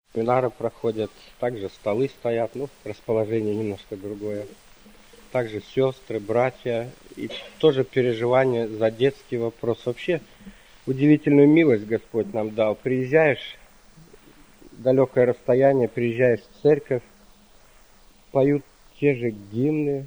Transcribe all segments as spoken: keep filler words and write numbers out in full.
Семинары проходят, также столы стоят, ну, расположение немножко другое. Также сестры, братья, и тоже переживание за детский вопрос. Вообще, удивительную милость Господь нам дал. Приезжаешь, далекое расстояние, приезжаешь в церковь, поют те же гимны,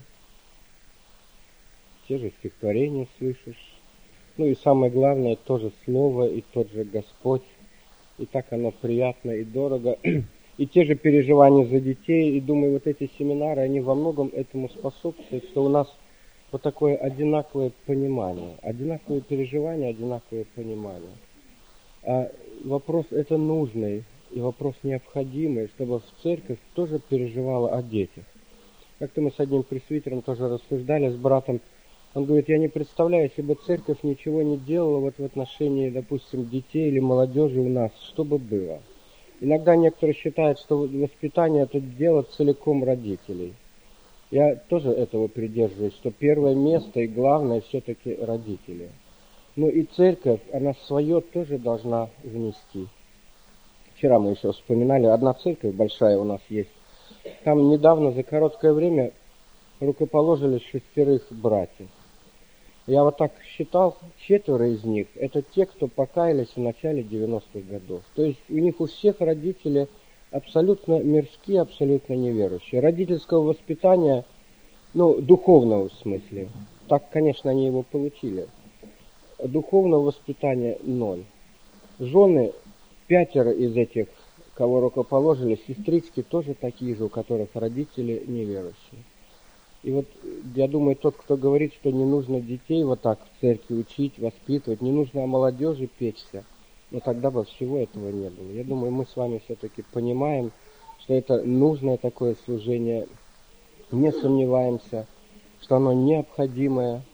те же стихотворения слышишь. Ну и самое главное, то же Слово и тот же Господь. И так оно приятно и дорого. И те же переживания за детей. И думаю, вот эти семинары, они во многом этому способствуют, что у нас вот такое одинаковое понимание. Одинаковые переживания, одинаковое понимание. А вопрос это нужный и вопрос необходимый, чтобы в церковь тоже переживала о детях. Как-то мы с одним пресвитером тоже рассуждали с братом. Он говорит, я не представляю, если бы церковь ничего не делала вот в отношении, допустим, детей или молодежи у нас, что бы было. Иногда некоторые считают, что воспитание это дело целиком родителей. Я тоже этого придерживаюсь, что первое место и главное все-таки родители. Ну и церковь, она свое тоже должна внести. Вчера мы еще вспоминали, одна церковь большая у нас есть. Там недавно за короткое время рукоположили шестерых братьев. Я вот так считал, четверо из них, это те, кто покаялись в начале девяностых годов. То есть у них у всех родители абсолютно мирские, абсолютно неверующие. Родительского воспитания, ну, духовного в смысле, так, конечно, они его получили. Духовного воспитания ноль. Жены, пятеро из этих, кого рукоположили, сестрички тоже такие же, у которых родители неверующие. И вот я думаю, тот, кто говорит, что не нужно детей вот так в церкви учить, воспитывать, не нужно о молодежи печься, но тогда бы всего этого не было. Я думаю, мы с вами все-таки понимаем, что это нужное такое служение, не сомневаемся, что оно необходимое,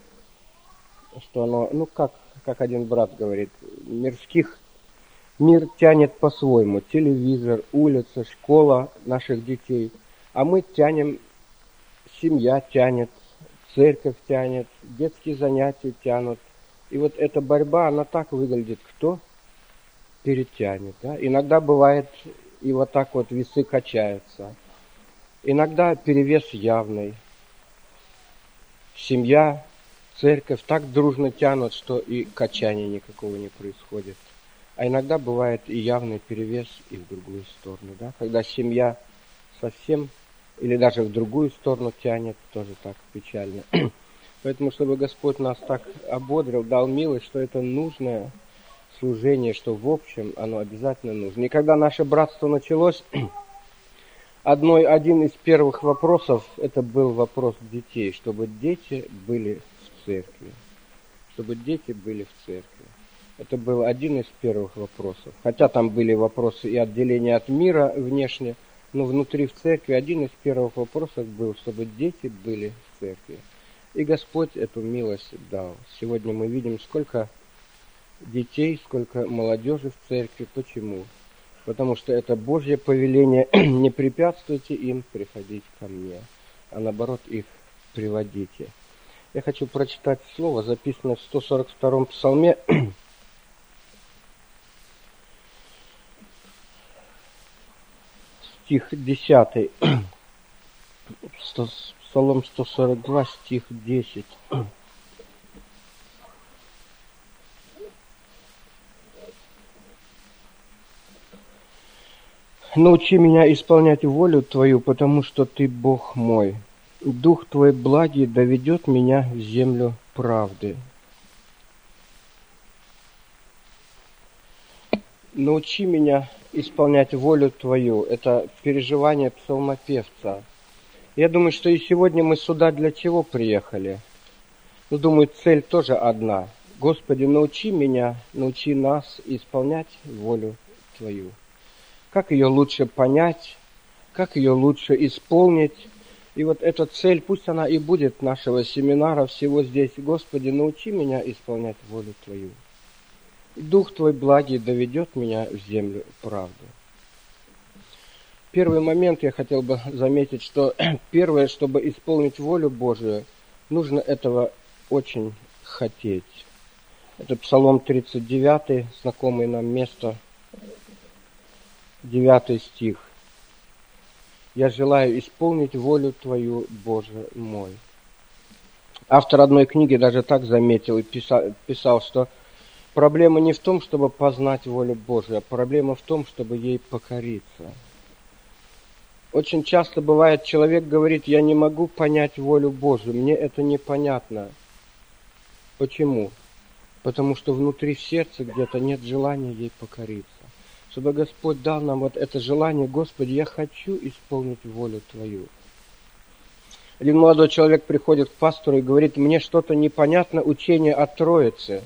что оно, ну как, как один брат говорит, мирских, мир тянет по-своему, телевизор, улица, школа наших детей, а мы тянем. Семья тянет, церковь тянет, детские занятия тянут. И вот эта борьба, она так выглядит, кто перетянет. Да? Иногда бывает, и вот так вот весы качаются. Иногда перевес явный. Семья, церковь так дружно тянут, что и качания никакого не происходит. А иногда бывает и явный перевес и в другую сторону. Да? Когда семья совсем... или даже в другую сторону тянет, тоже так печально. Поэтому, чтобы Господь нас так ободрил, дал милость, что это нужное служение, что в общем оно обязательно нужно. И когда наше братство началось, одной, один из первых вопросов, это был вопрос детей, чтобы дети были в церкви. Чтобы дети были в церкви. Это был один из первых вопросов. Хотя там были вопросы и отделения от мира внешне, но внутри в церкви один из первых вопросов был, чтобы дети были в церкви. И Господь эту милость дал. Сегодня мы видим, сколько детей, сколько молодежи в церкви. Почему? Потому что это Божье повеление. Не препятствуйте им приходить ко мне, а наоборот их приводите. Я хочу прочитать слово, записанное в сто сорок втором псалме. Стих десятый, Псалом сто сорок два, стих десять. «Научи меня исполнять волю Твою, потому что Ты Бог мой. Дух Твой благий доведет меня в землю правды». «Научи меня исполнять волю Твою» — это переживание псалмопевца. Я думаю, что и сегодня мы сюда для чего приехали? Ну, думаю, цель тоже одна. Господи, научи меня, научи нас исполнять волю Твою. Как ее лучше понять, как ее лучше исполнить. И вот эта цель, пусть она и будет нашего семинара, всего здесь. Господи, научи меня исполнять волю Твою. Дух Твой благий доведет меня в землю правду. Первый момент я хотел бы заметить, что первое, чтобы исполнить волю Божию, нужно этого очень хотеть. Это Псалом тридцать девятый, знакомое нам место. девятый стих. «Я желаю исполнить волю Твою, Боже мой». Автор одной книги даже так заметил и писал, писал, что проблема не в том, чтобы познать волю Божию, а проблема в том, чтобы ей покориться. Очень часто бывает, человек говорит: я не могу понять волю Божию, мне это непонятно. Почему? Потому что внутри в сердце где-то нет желания ей покориться. Чтобы Господь дал нам вот это желание: Господи, я хочу исполнить волю Твою. Один молодой человек приходит к пастору и говорит: мне что-то непонятно учение о Троице.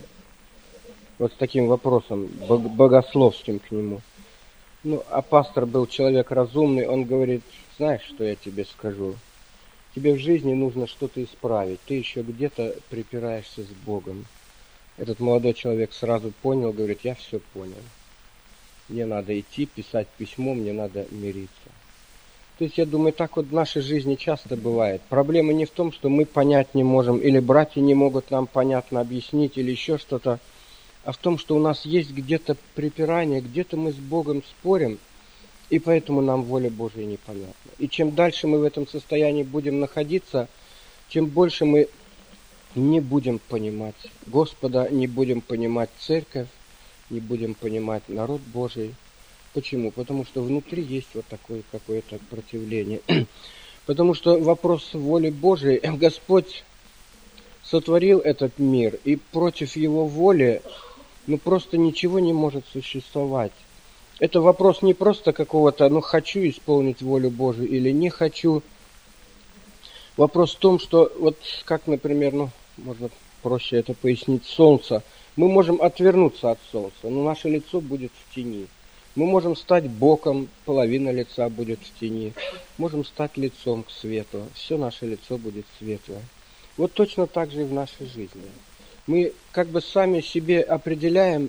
Вот с таким вопросом, богословским к нему. Ну, а пастор был человек разумный, он говорит: знаешь, что я тебе скажу? Тебе в жизни нужно что-то исправить, ты еще где-то припираешься с Богом. Этот молодой человек сразу понял, говорит: я все понял. Мне надо идти, писать письмо, мне надо мириться. То есть, я думаю, так вот в нашей жизни часто бывает. Проблема не в том, что мы понять не можем, или братья не могут нам понятно объяснить, или еще что-то, а в том, что у нас есть где-то припирание, где-то мы с Богом спорим, и поэтому нам воля Божия непонятна. И чем дальше мы в этом состоянии будем находиться, чем больше мы не будем понимать Господа, не будем понимать церковь, не будем понимать народ Божий. Почему? Потому что внутри есть вот такое какое-то противление. Потому что вопрос воли Божией, Господь сотворил этот мир, и против Его воли ну просто ничего не может существовать. Это вопрос не просто какого-то, ну хочу исполнить волю Божию или не хочу. Вопрос в том, что вот как, например, ну можно проще это пояснить, солнце. Мы можем отвернуться от солнца, но наше лицо будет в тени. Мы можем стать боком, половина лица будет в тени. Можем стать лицом к свету, все наше лицо будет светлое. Вот точно так же и в нашей жизни. Мы как бы сами себе определяем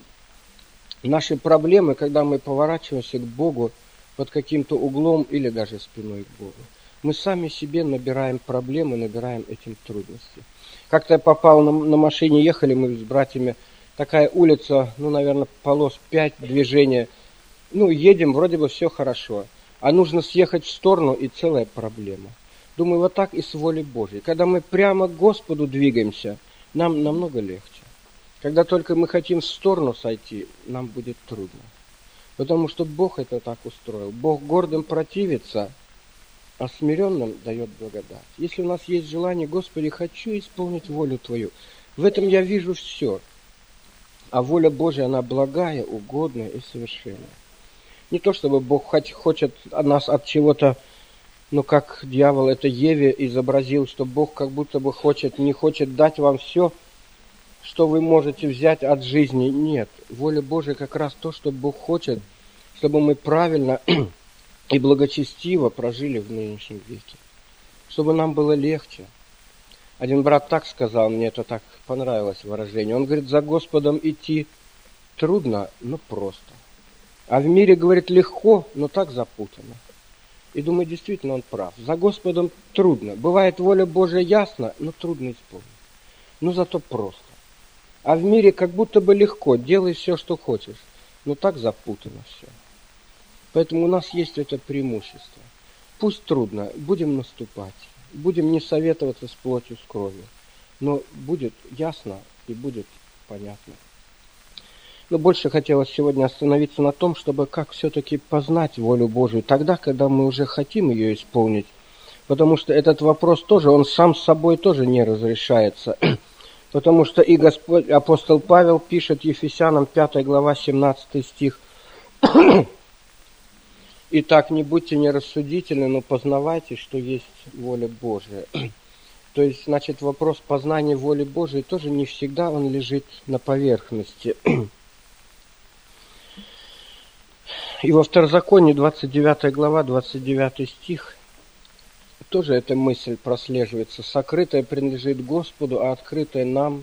наши проблемы, когда мы поворачиваемся к Богу под каким-то углом или даже спиной к Богу. Мы сами себе набираем проблемы, набираем этим трудности. Как-то я попал на, на машине, ехали мы с братьями, такая улица, ну, наверное, полос пять движения. Ну, едем, вроде бы все хорошо, а нужно съехать в сторону, и целая проблема. Думаю, вот так и с волей Божьей. Когда мы прямо к Господу двигаемся, нам намного легче. Когда только мы хотим в сторону сойти, нам будет трудно. Потому что Бог это так устроил. Бог гордым противится, а смиренным дает благодать. Если у нас есть желание: Господи, хочу исполнить волю Твою, в этом я вижу все. А воля Божья, она благая, угодная и совершенная. Не то, чтобы Бог хочет нас от чего-то, ну как дьявол это Еве изобразил, что Бог как будто бы хочет, не хочет дать вам все, что вы можете взять от жизни. Нет, воля Божия как раз то, что Бог хочет, чтобы мы правильно и благочестиво прожили в нынешнем веке. Чтобы нам было легче. Один брат так сказал, мне это так понравилось выражение. Он говорит: за Господом идти трудно, но просто. А в мире, говорит, легко, но так запутано. И думаю, действительно он прав. За Господом трудно. Бывает, воля Божия ясна, но трудно исполнить. Но зато просто. А в мире как будто бы легко. Делай все, что хочешь. Но так запутано все. Поэтому у нас есть это преимущество. Пусть трудно, будем наступать. Будем не советоваться с плотью, с кровью. Но будет ясно и будет понятно. Но больше хотелось сегодня остановиться на том, чтобы как все-таки познать волю Божию тогда, когда мы уже хотим ее исполнить. Потому что этот вопрос тоже, он сам с собой тоже не разрешается. Потому что и Господь, апостол Павел пишет Ефесянам пятая глава, семнадцатый стих. «Итак, не будьте нерассудительны, но познавайте, что есть воля Божия». То есть, значит, вопрос познания воли Божией тоже не всегда он лежит на поверхности. И во Второзаконии, двадцать девятая глава, двадцать девятый стих, тоже эта мысль прослеживается. «Сокрытое принадлежит Господу, а открытое нам».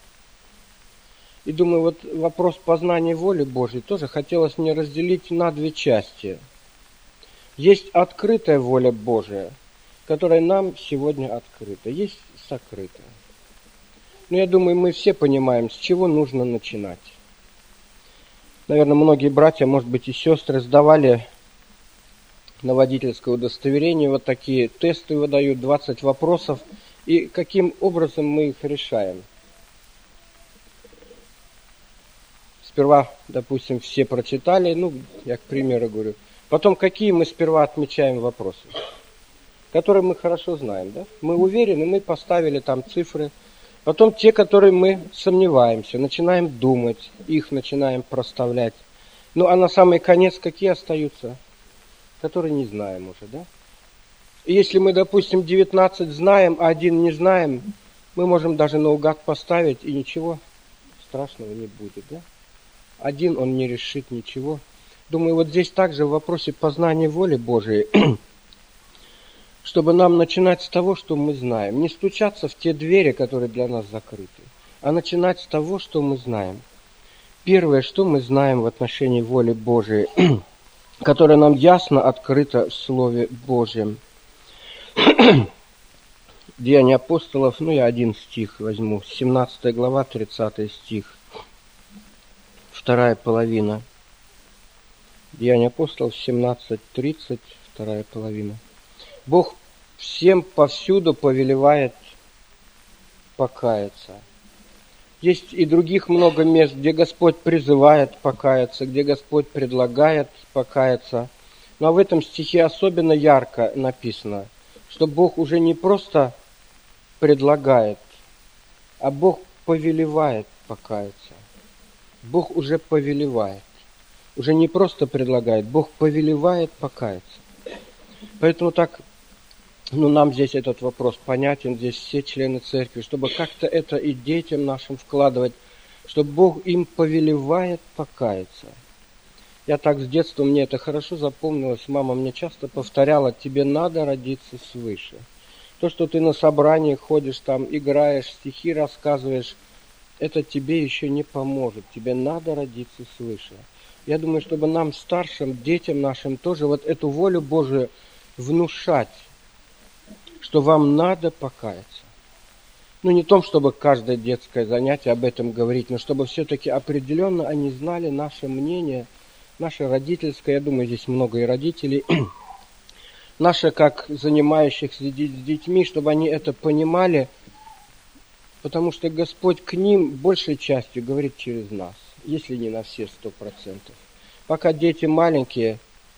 И думаю, вот вопрос познания воли Божией тоже хотелось мне разделить на две части. Есть открытая воля Божия, которая нам сегодня открыта. Есть сокрытая. Но я думаю, мы все понимаем, с чего нужно начинать. Наверное, многие братья, может быть, и сестры сдавали на водительское удостоверение вот такие тесты выдают, двадцать вопросов, и каким образом мы их решаем. Сперва, допустим, все прочитали, ну, я к примеру говорю. Потом, какие мы сперва отмечаем вопросы, которые мы хорошо знаем, да? Мы уверены, мы поставили там цифры. Потом те, которые мы сомневаемся, начинаем думать, их начинаем проставлять. Ну, а на самый конец какие остаются? Которые не знаем уже, да? И если мы, допустим, девятнадцать знаем, а один не знаем, мы можем даже наугад поставить, и ничего страшного не будет, да? Один он не решит ничего. Думаю, вот здесь также в вопросе познания воли Божией, чтобы нам начинать с того, что мы знаем. Не стучаться в те двери, которые для нас закрыты, а начинать с того, что мы знаем. Первое, что мы знаем в отношении воли Божией, которая нам ясно открыта в Слове Божьем. Деяния апостолов, ну я один стих возьму, семнадцатая глава, тридцатый стих. Вторая половина. Деяния апостолов семнадцать тридцать, вторая половина. Бог всем повсюду повелевает покаяться. Есть и других много мест, где Господь призывает покаяться, где Господь предлагает покаяться. Но в этом стихе особенно ярко написано, что Бог уже не просто предлагает, а Бог повелевает покаяться. Бог уже повелевает. Уже не просто предлагает, Бог повелевает покаяться. Поэтому так, ну, нам здесь этот вопрос понятен, здесь все члены церкви, чтобы как-то это и детям нашим вкладывать, чтобы Бог им повелевает покаяться. Я так с детства, мне это хорошо запомнилось, мама мне часто повторяла: тебе надо родиться свыше. То, что ты на собрании ходишь, там играешь, стихи рассказываешь, это тебе еще не поможет. Тебе надо родиться свыше. Я думаю, чтобы нам, старшим, детям нашим, тоже вот эту волю Божию внушать, что вам надо покаяться. Ну, не в том, чтобы каждое детское занятие об этом говорить, но чтобы все-таки определенно они знали наше мнение, наше родительское, я думаю, здесь много и родителей, наше, как занимающихся с детьми, чтобы они это понимали, потому что Господь к ним большей частью говорит через нас, если не на все сто процентов. Пока дети маленькие,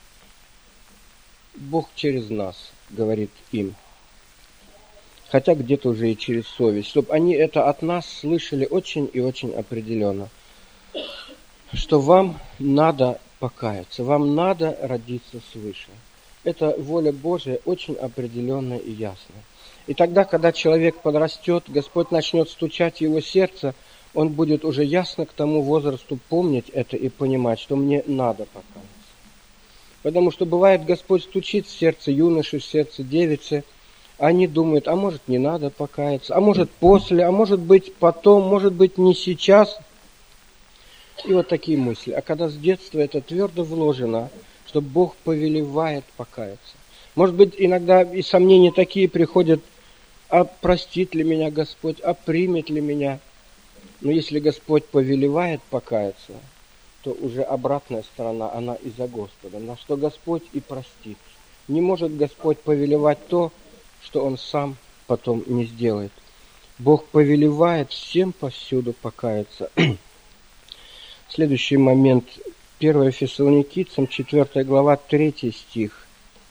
Бог через нас говорит им. Хотя где-то уже и через совесть, чтобы они это от нас слышали очень и очень определенно, что вам надо покаяться, вам надо родиться свыше. Это воля Божия очень определенная и ясная. И тогда, когда человек подрастет, Господь начнет стучать в его сердце, он будет уже ясно к тому возрасту помнить это и понимать, что мне надо покаяться. Потому что бывает, Господь стучит в сердце юноши, в сердце девицы, они думают, а может не надо покаяться, а может после, а может быть потом, может быть не сейчас. И вот такие мысли. А когда с детства это твердо вложено, что Бог повелевает покаяться. Может быть, иногда и сомнения такие приходят: а простит ли меня Господь, а примет ли меня? Но если Господь повелевает покаяться, то уже обратная сторона, она и за Господом, на что Господь и простит. Не может Господь повелевать то, что Он сам потом не сделает. Бог повелевает всем повсюду покаяться. Следующий момент. первое Фессалоникийцам, четвёртая глава, третий стих.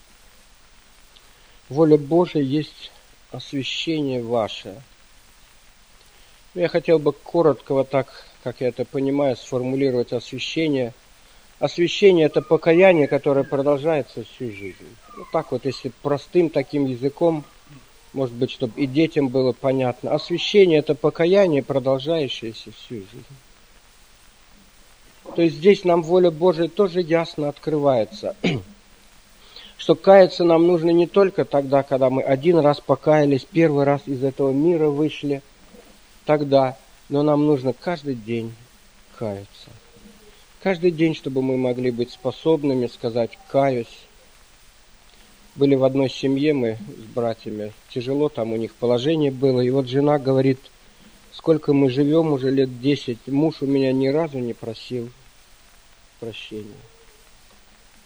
Воля Божия есть освящение ваше. Я хотел бы коротко, вот так, как я это понимаю, сформулировать освящение. Освящение – это покаяние, которое продолжается всю жизнь. Вот так вот, если простым таким языком, может быть, чтобы и детям было понятно. Освящение – это покаяние, продолжающееся всю жизнь. То есть здесь нам воля Божия тоже ясно открывается, что каяться нам нужно не только тогда, когда мы один раз покаялись, первый раз из этого мира вышли, тогда, но нам нужно каждый день каяться. Каждый день, чтобы мы могли быть способными сказать «каюсь». Были в одной семье мы с братьями, тяжело там у них положение было, и вот жена говорит: сколько мы живем, уже лет десять, муж у меня ни разу не просил прощения.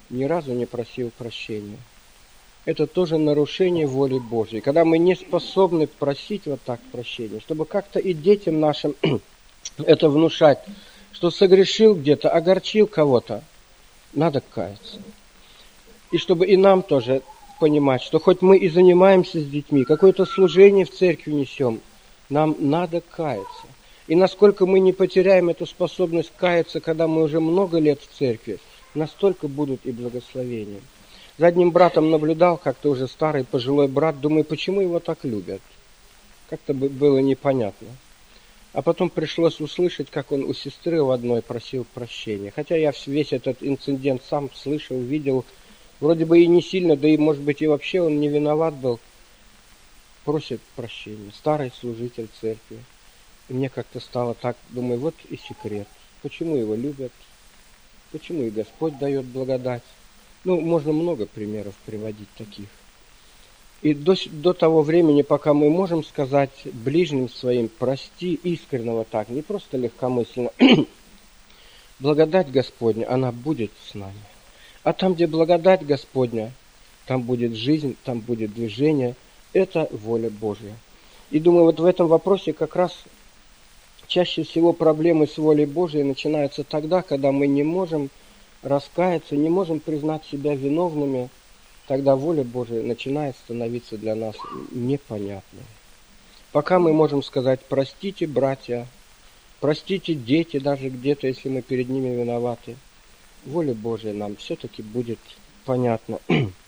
ни разу не просил прощения. Это тоже нарушение воли Божьей. Когда мы не способны просить вот так прощения, чтобы как-то и детям нашим это внушать, что согрешил где-то, огорчил кого-то, надо каяться. И чтобы и нам тоже понимать, что хоть мы и занимаемся с детьми, какое-то служение в церкви несем, нам надо каяться. И насколько мы не потеряем эту способность каяться, когда мы уже много лет в церкви, настолько будут и благословения. За одним братом наблюдал, как-то уже старый пожилой брат, думаю, почему его так любят? Как-то было непонятно. А потом пришлось услышать, как он у сестры у одной просил прощения. Хотя я весь этот инцидент сам слышал, видел, вроде бы и не сильно, да и, может быть, и вообще он не виноват был. Просит прощения. Старый служитель церкви. И мне как-то стало так, думаю, вот и секрет. Почему его любят? Почему и Господь дает благодать? Ну, можно много примеров приводить таких. И до, до того времени, пока мы можем сказать ближним своим, прости искренне так, не просто легкомысленно, благодать Господня, она будет с нами. А там, где благодать Господня, там будет жизнь, там будет движение. Это воля Божья. И думаю, вот в этом вопросе как раз чаще всего проблемы с волей Божьей начинаются тогда, когда мы не можем раскаяться, не можем признать себя виновными, тогда воля Божия начинает становиться для нас непонятной. Пока мы можем сказать, простите, братья, простите, дети, даже где-то, если мы перед ними виноваты, воля Божия нам все-таки будет понятна.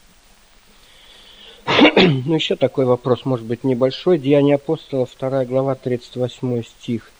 Ну, еще такой вопрос, может быть, небольшой. Деяния апостолов, вторая глава, тридцать восьмой стих.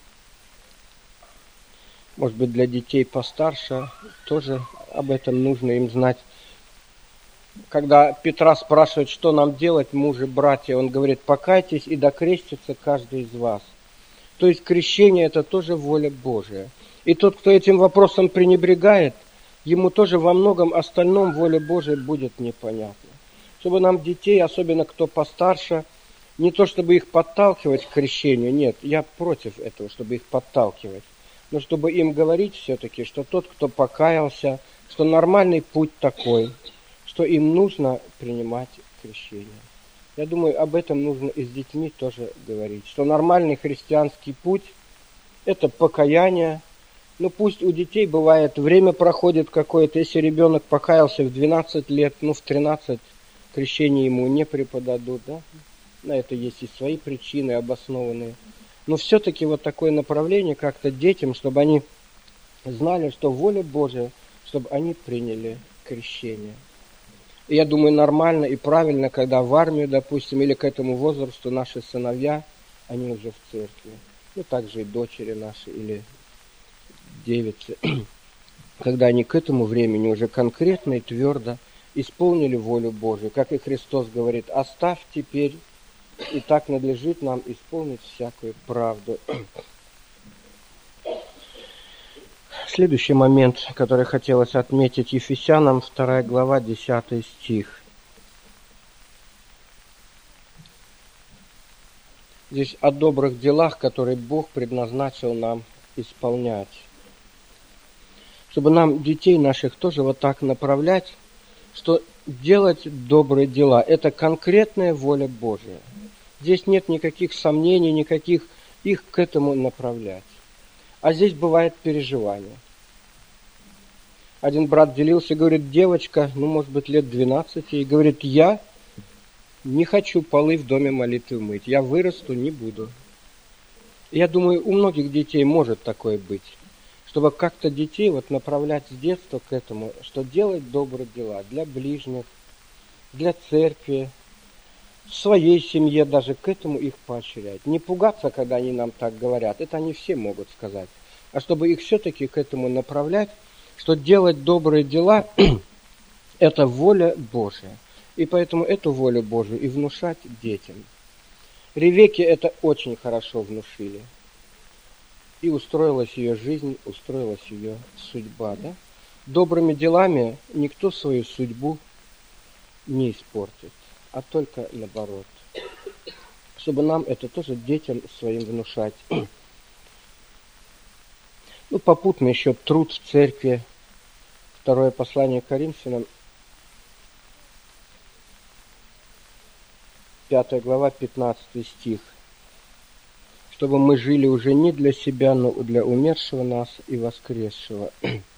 Может быть, для детей постарше тоже об этом нужно им знать. Когда Петра спрашивает, что нам делать, мужи, братья, он говорит, покайтесь и докрестится каждый из вас. То есть крещение – это тоже воля Божия. И тот, кто этим вопросом пренебрегает, ему тоже во многом остальном воля Божия будет непонятна. Чтобы нам детей, особенно кто постарше, не то чтобы их подталкивать к крещению, нет, я против этого, чтобы их подталкивать. Но чтобы им говорить все-таки, что тот, кто покаялся, что нормальный путь такой, что им нужно принимать крещение. Я думаю, об этом нужно и с детьми тоже говорить, что нормальный христианский путь – это покаяние. Ну, пусть у детей бывает, время проходит какое-то, если ребенок покаялся в двенадцать лет, ну, в тринадцать крещение ему не преподадут, да? На это есть и свои причины обоснованные. Но все-таки вот такое направление как-то детям, чтобы они знали, что воля Божия, чтобы они приняли крещение. И я думаю, нормально и правильно, когда в армию, допустим, или к этому возрасту наши сыновья, они уже в церкви. Ну, также и дочери наши, или девицы. Когда они к этому времени уже конкретно и твердо исполнили волю Божию. Как и Христос говорит, оставь теперь, и так надлежит нам исполнить всякую правду. Следующий момент, который хотелось отметить, Ефесянам, вторая глава, десятый стих. Здесь о добрых делах, которые Бог предназначил нам исполнять. Чтобы нам детей наших тоже вот так направлять, что делать добрые дела – это конкретная воля Божия. Здесь нет никаких сомнений, никаких их к этому направлять. А здесь бывает переживание. Один брат делился, говорит, девочка, ну, может быть, лет двенадцати, и говорит, я не хочу полы в доме молитвы мыть, я вырасту, не буду. И я думаю, у многих детей может такое быть, чтобы как-то детей вот направлять с детства к этому, что делать добрые дела для ближних, для церкви, в своей семье даже к этому их поощрять. Не пугаться, когда они нам так говорят, это они все могут сказать, а чтобы их все-таки к этому направлять, что делать добрые дела – это воля Божия. И поэтому эту волю Божию и внушать детям. Ревекке это очень хорошо внушили. И устроилась ее жизнь, устроилась ее судьба. Да? Добрыми делами никто свою судьбу не испортит, а только наоборот. Чтобы нам это тоже детям своим внушать. Ну, попутно еще труд в церкви, Второе послание к Коринфянам, пятая глава, пятнадцатый стих. Чтобы мы жили уже не для себя, но для умершего нас и воскресшего.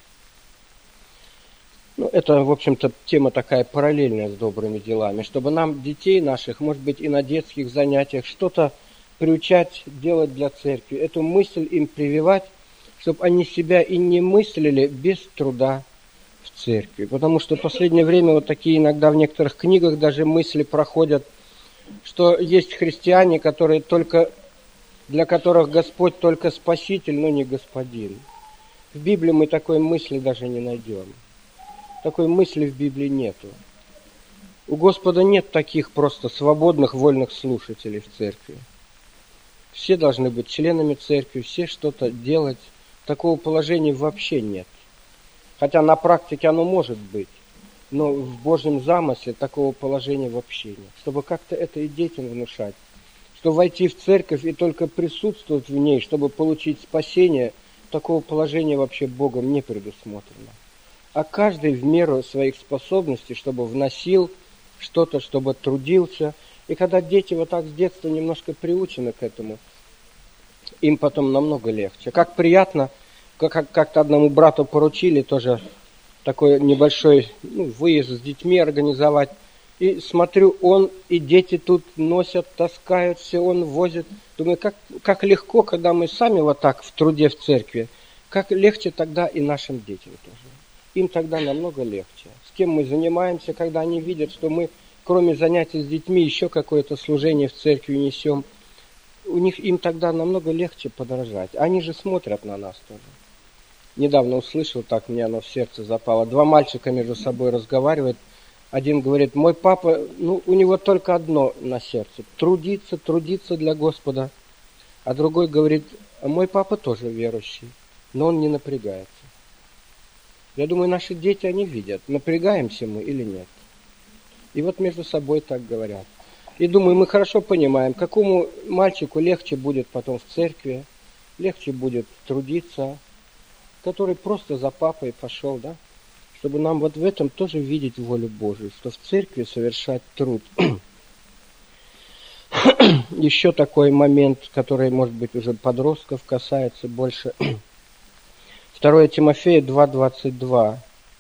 Ну, это, в общем-то, тема такая параллельная с добрыми делами. Чтобы нам, детей наших, может быть, и на детских занятиях что-то приучать делать для церкви. Эту мысль им прививать, чтобы они себя и не мыслили без труда в церкви. Потому что в последнее время вот такие иногда в некоторых книгах даже мысли проходят, что есть христиане, которые только, для которых Господь только Спаситель, но не Господин. В Библии мы такой мысли даже не найдем. Такой мысли в Библии нету. У Господа нет таких просто свободных, вольных слушателей в церкви. Все должны быть членами церкви, все что-то делать. Такого положения вообще нет. Хотя на практике оно может быть, но в Божьем замысле такого положения вообще нет. Чтобы как-то это и детям внушать, что войти в церковь и только присутствовать в ней, чтобы получить спасение, такого положения вообще Богом не предусмотрено. А каждый в меру своих способностей, чтобы вносил что-то, чтобы трудился. И когда дети вот так с детства немножко приучены к этому, им потом намного легче. Как приятно, как как-то одному брату поручили тоже такой небольшой ну, выезд с детьми организовать. И смотрю, он и дети тут носят, таскают, все он возит. Думаю, как, как легко, когда мы сами вот так в труде в церкви, как легче тогда и нашим детям тоже. Им тогда намного легче. С кем мы занимаемся, когда они видят, что мы, кроме занятий с детьми, еще какое-то служение в церкви несем, у них им тогда намного легче подражать. Они же смотрят на нас тоже. Недавно услышал, так мне оно в сердце запало. Два мальчика между собой разговаривают. Один говорит, мой папа, ну, у него только одно на сердце. Трудиться, трудиться для Господа. А другой говорит, а мой папа тоже верующий, но он не напрягается. Я думаю, наши дети, они видят, напрягаемся мы или нет. И вот между собой так говорят. И думаю, мы хорошо понимаем, какому мальчику легче будет потом в церкви, легче будет трудиться, который просто за папой пошел, да? Чтобы нам вот в этом тоже видеть волю Божию, что в церкви совершать труд. Еще такой момент, который, может быть, уже подростков касается больше. второе Тимофея два двадцать два.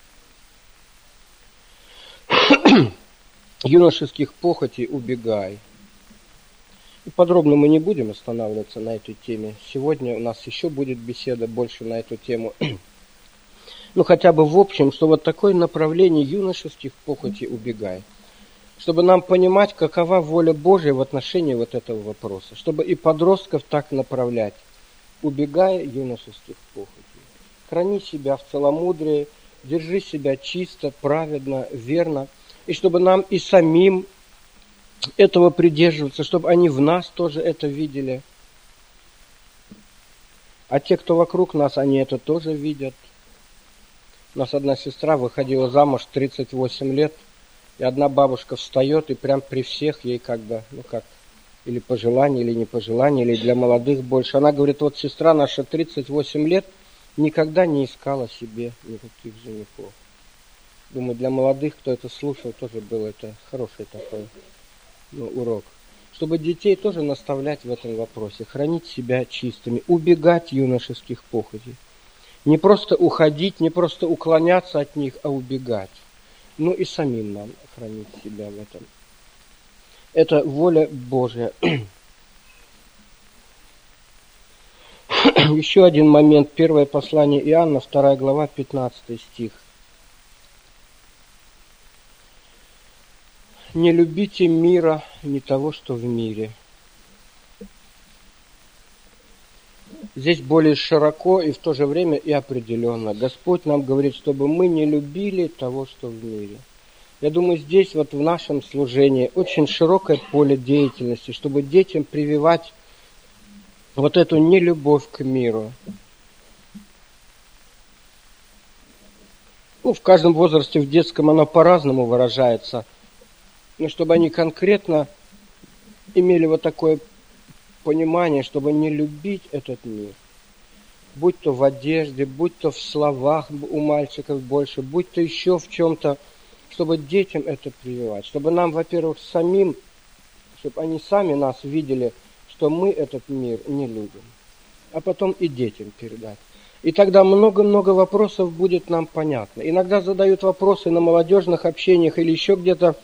Юношеских похотей убегай. И подробно мы не будем останавливаться на этой теме. Сегодня у нас еще будет беседа больше на эту тему. Ну, хотя бы в общем, что вот такое направление юношеских похотей убегай. Чтобы нам понимать, какова воля Божия в отношении вот этого вопроса. Чтобы и подростков так направлять. Убегая юношеских похотей. Храни себя в целомудрии, держи себя чисто, праведно, верно. И чтобы нам и самим этого придерживаться, чтобы они в нас тоже это видели. А те, кто вокруг нас, они это тоже видят. У нас одна сестра выходила замуж тридцать восемь лет, и одна бабушка встает и прям при всех ей как бы, ну как, или по желанию, или не по желанию, или для молодых больше. Она говорит, вот сестра наша тридцать восемь лет никогда не искала себе никаких женихов. Думаю, для молодых, кто это слушал, тоже был это хороший такой ну, урок. Чтобы детей тоже наставлять в этом вопросе, хранить себя чистыми, убегать юношеских похотей. Не просто уходить, не просто уклоняться от них, а убегать. Ну и самим нам хранить себя в этом. Это воля Божья. Еще один момент. Первое послание Иоанна, вторая глава, пятнадцатый стих. Не любите мира, не того, что в мире. Здесь более широко и в то же время и определенно. Господь нам говорит, чтобы мы не любили того, что в мире. Я думаю, здесь вот в нашем служении очень широкое поле деятельности, чтобы детям прививать вот эту нелюбовь к миру. Ну, в каждом возрасте, в детском оно по-разному выражается. Но чтобы они конкретно имели вот такое понимание, чтобы не любить этот мир. будь то в одежде, будь то в словах у мальчиков больше, будь то еще в чем-то, чтобы детям это прививать, чтобы нам, во-первых, самим, чтобы они сами нас видели, что мы этот мир не любим, а потом и детям передать. И тогда много-много вопросов будет нам понятно. Иногда задают вопросы на молодежных общениях или еще где-то,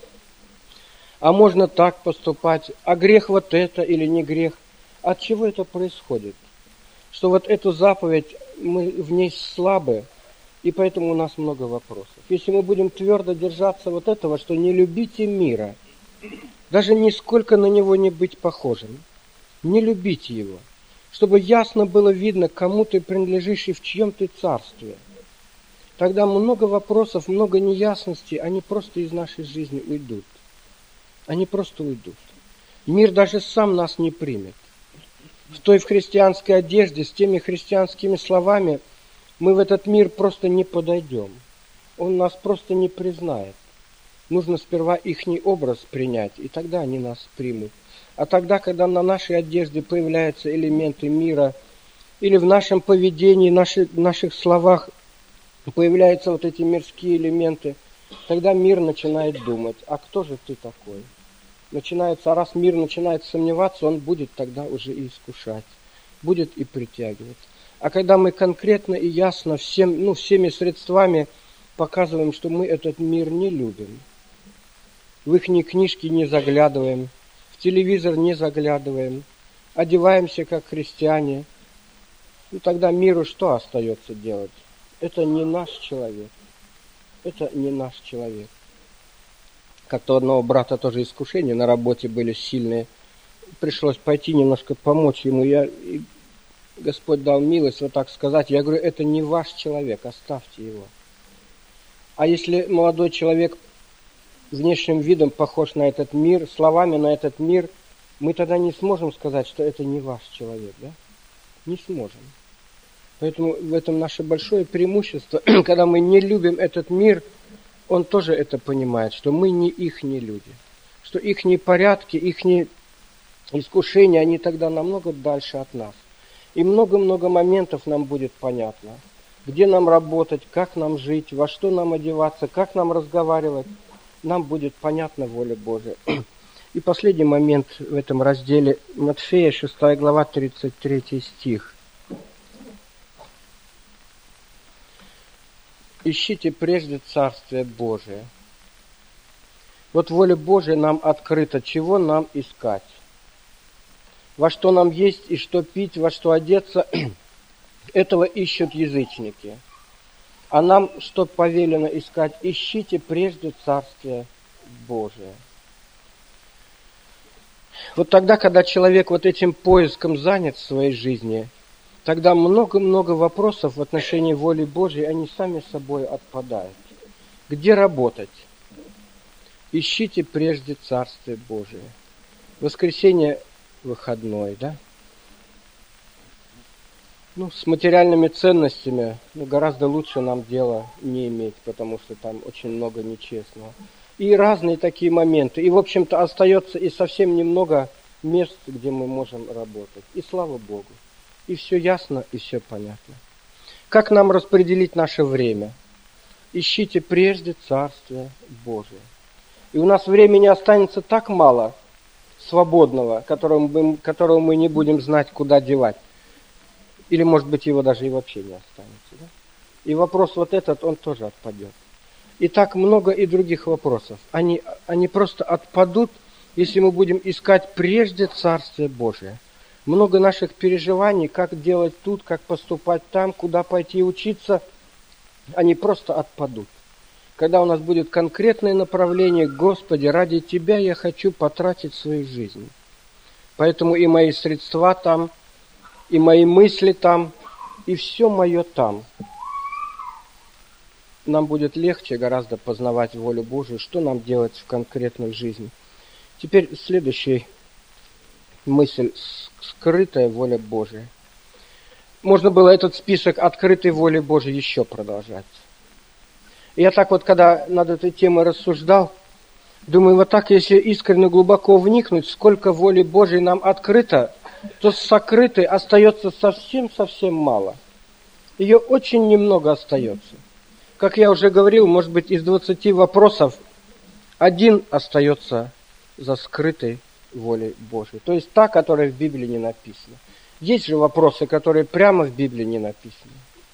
а можно так поступать, а грех вот это или не грех? От чего это происходит? Что вот эту заповедь, мы в ней слабы, и поэтому у нас много вопросов. Если мы будем твердо держаться вот этого, что не любите мира, даже нисколько на него не быть похожим, не любите его, чтобы ясно было видно, кому ты принадлежишь и в чьем ты царстве, тогда много вопросов, много неясностей, они просто из нашей жизни уйдут. Они просто уйдут. Мир даже сам нас не примет. В той в христианской одежде, с теми христианскими словами, мы в этот мир просто не подойдем. Он нас просто не признает. Нужно сперва ихний образ принять, и тогда они нас примут. А тогда, когда на нашей одежде появляются элементы мира, или в нашем поведении, наших, наших словах появляются вот эти мирские элементы, тогда мир начинает думать, а кто же ты такой? Начинается, а раз мир начинает сомневаться, он будет тогда уже и искушать, будет и притягивать. А когда мы конкретно и ясно всем, ну, всеми средствами показываем, что мы этот мир не любим, в ихние книжки не заглядываем, в телевизор не заглядываем, одеваемся как христиане, ну, тогда миру что остается делать? Это не наш человек. Это не наш человек. Как-то у одного брата тоже искушения на работе были сильные. Пришлось пойти немножко помочь ему. Я, и Господь дал милость вот так сказать. Я говорю, это не ваш человек, оставьте его. А если молодой человек внешним видом похож на этот мир, словами на этот мир, мы тогда не сможем сказать, что это не ваш человек, да? Не сможем. Поэтому в этом наше большое преимущество, когда мы не любим этот мир, он тоже это понимает, что мы не ихние люди, что ихние порядки, ихние искушения, они тогда намного дальше от нас. И много-много моментов нам будет понятно, где нам работать, как нам жить, во что нам одеваться, как нам разговаривать, нам будет понятна воля Божия. И последний момент в этом разделе, Матфея, шестая глава, тридцать третий стих. Ищите прежде Царствие Божие. Вот воля Божия нам открыта, чего нам искать. Во что нам есть и что пить, во что одеться, этого ищут язычники. А нам что повелено искать? Ищите прежде Царствие Божие. Вот тогда, когда человек вот этим поиском занят в своей жизни, тогда много-много вопросов в отношении воли Божьей, они сами собой отпадают. Где работать? Ищите прежде Царствие Божие. Воскресенье выходной, да? Ну, с материальными ценностями ну, гораздо лучше нам дело не иметь, потому что там очень много нечестного. И разные такие моменты. И, в общем-то, остается и совсем немного мест, где мы можем работать. И слава Богу. И все ясно, и все понятно. Как нам распределить наше время? Ищите прежде Царствие Божие. И у нас времени останется так мало свободного, которого мы, которого мы не будем знать, куда девать. Или, может быть, его даже и вообще не останется. Да? И вопрос вот этот, он тоже отпадет. И так много и других вопросов. Они, они просто отпадут, если мы будем искать прежде Царствие Божие. Много наших переживаний, как делать тут, как поступать там, куда пойти учиться, они просто отпадут. Когда у нас будет конкретное направление, Господи, ради Тебя я хочу потратить свою жизнь. Поэтому и мои средства там, и мои мысли там, и все мое там. Нам будет легче гораздо познавать волю Божию, что нам делать в конкретной жизни. Теперь следующая мысль. Скрытая воля Божия. Можно было этот список открытой воли Божией еще продолжать. И я так вот, когда над этой темой рассуждал, думаю, вот так, если искренне глубоко вникнуть, сколько воли Божией нам открыто, то сокрытой остается совсем-совсем мало. Ее очень немного остается. Как я уже говорил, может быть, из двадцати вопросов один остается за скрытой волей Божией. То есть та, которая в Библии не написана. Есть же вопросы, которые прямо в Библии не написаны.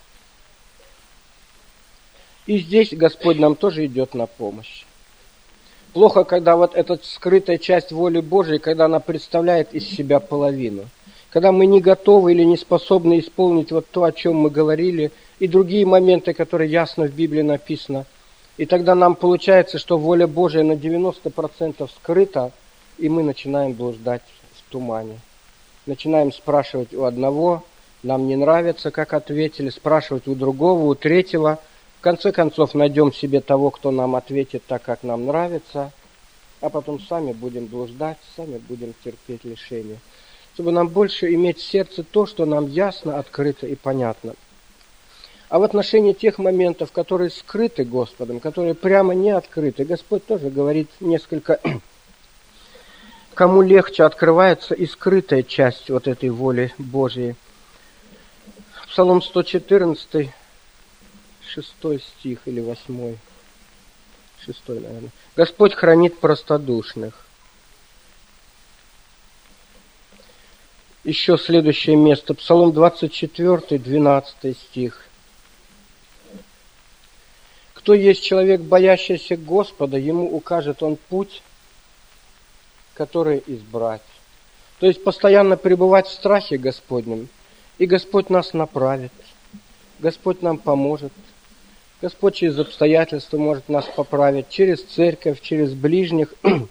И здесь Господь нам тоже идет на помощь. Плохо, когда вот эта скрытая часть воли Божией, когда она представляет из себя половину. Когда мы не готовы или не способны исполнить вот то, о чем мы говорили, и другие моменты, которые ясно в Библии написано. И тогда нам получается, что воля Божия на девяносто процентов скрыта, и мы начинаем блуждать в тумане. Начинаем спрашивать у одного, нам не нравится, как ответили, спрашивать у другого, у третьего. В конце концов найдем себе того, кто нам ответит так, как нам нравится, а потом сами будем блуждать, сами будем терпеть лишения. Чтобы нам больше иметь в сердце то, что нам ясно, открыто и понятно. А в отношении тех моментов, которые скрыты Господом, которые прямо не открыты, Господь тоже говорит несколько, кому легче открывается и скрытая часть вот этой воли Божией. Псалом сто четырнадцать, шестой стих или восьмой, шестой, наверное. Господь хранит простодушных. Еще следующее место, Псалом двадцать четыре, двенадцатый стих. Кто есть человек, боящийся Господа, ему укажет он путь, который избрать. То есть постоянно пребывать в страхе Господнем, и Господь нас направит, Господь нам поможет, Господь через обстоятельства может нас поправить, через церковь, через ближних.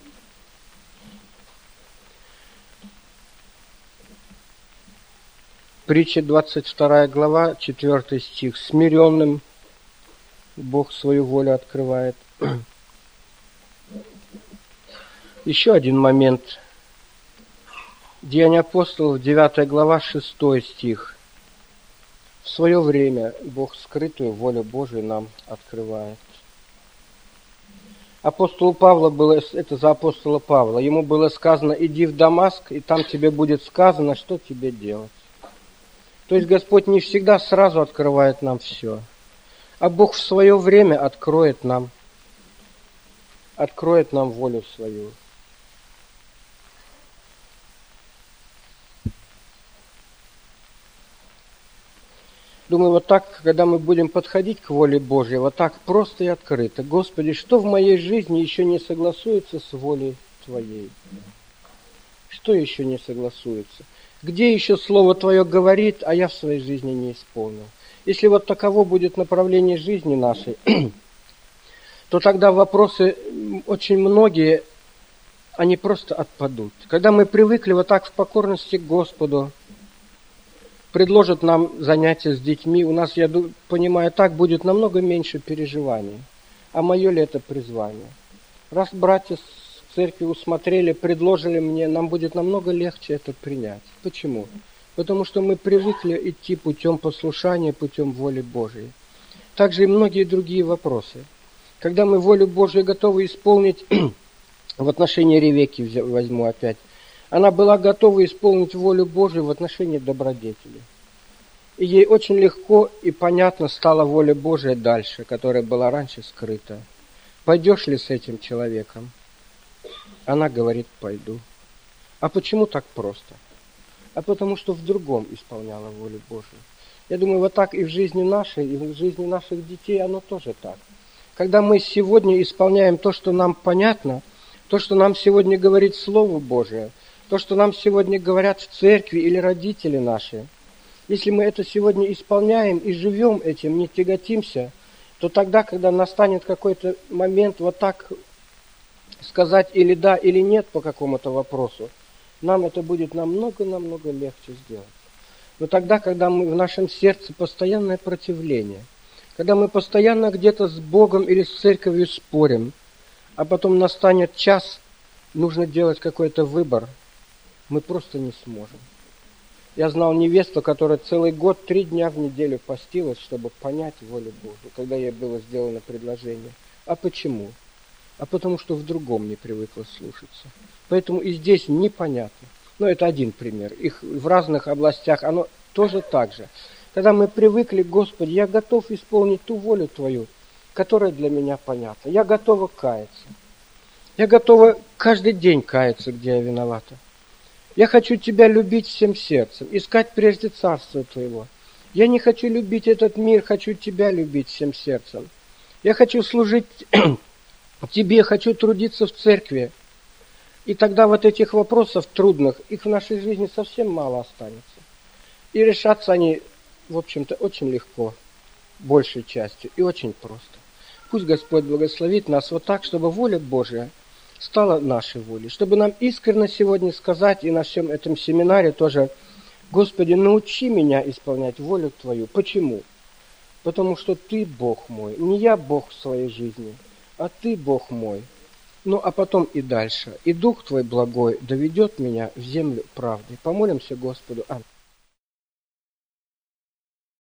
Притча двадцать вторая глава, четвёртый стих. Смиренным Бог свою волю открывает. Еще один момент. Деяния апостолов, девятая глава, шестой стих. В свое время Бог скрытую волю Божию нам открывает. Апостолу Павла было, это за апостола Павла, ему было сказано: иди в Дамаск, и там тебе будет сказано, что тебе делать. То есть Господь не всегда сразу открывает нам все, а Бог в свое время откроет нам, откроет нам волю свою. Думаю, вот так, когда мы будем подходить к воле Божьей, вот так просто и открыто. Господи, что в моей жизни еще не согласуется с волей Твоей? Что еще не согласуется? Где еще Слово Твое говорит, а я в своей жизни не исполнил? Если вот таково будет направление жизни нашей, то тогда вопросы очень многие, они просто отпадут. Когда мы привыкли вот так в покорности к Господу, предложат нам занятия с детьми, у нас, я понимаю, так будет намного меньше переживаний. А мое ли это призвание? Раз братья с церкви усмотрели, предложили мне, нам будет намного легче это принять. Почему? Потому что мы привыкли идти путем послушания, путем воли Божией. Также и многие другие вопросы. Когда мы волю Божию готовы исполнить, в отношении Ревекки возьму опять, она была готова исполнить волю Божию в отношении добродетели. И ей очень легко и понятно стала воля Божия дальше, которая была раньше скрыта. Пойдешь ли с этим человеком? Она говорит: пойду. А почему так просто? А потому что в другом исполняла волю Божию. Я думаю, вот так и в жизни нашей, и в жизни наших детей оно тоже так. Когда мы сегодня исполняем то, что нам понятно, то, что нам сегодня говорит Слово Божие, то, что нам сегодня говорят в церкви или родители наши, если мы это сегодня исполняем и живем этим, не тяготимся, то тогда, когда настанет какой-то момент вот так сказать или да, или нет по какому-то вопросу, нам это будет намного-намного легче сделать. Но тогда, когда мы в нашем сердце постоянное противление, когда мы постоянно где-то с Богом или с церковью спорим, а потом настанет час, нужно делать какой-то выбор, мы просто не сможем. Я знал невесту, которая целый год, три дня в неделю постилась, чтобы понять волю Божию, когда ей было сделано предложение. А почему? А потому что в другом не привыкла слушаться. Поэтому и здесь непонятно. Но это один пример. Их в разных областях оно тоже так же. Когда мы привыкли, Господи, я готов исполнить ту волю Твою, которая для меня понятна. Я готова каяться. Я готова каждый день каяться, где я виновата. Я хочу Тебя любить всем сердцем, искать прежде Царство Твоего. Я не хочу любить этот мир, хочу Тебя любить всем сердцем. Я хочу служить Тебе, хочу трудиться в церкви. И тогда вот этих вопросов трудных, их в нашей жизни совсем мало останется. И решаться они, в общем-то, очень легко, большей частью, и очень просто. Пусть Господь благословит нас вот так, чтобы воля Божия стала нашей волей. Чтобы нам искренне сегодня сказать, и на всем этом семинаре тоже: Господи, научи меня исполнять волю Твою. Почему? Потому что Ты Бог мой. Не я Бог в своей жизни, а Ты Бог мой. Ну, а потом и дальше. И Дух Твой благой доведет меня в землю правды. Помолимся Господу. Аминь.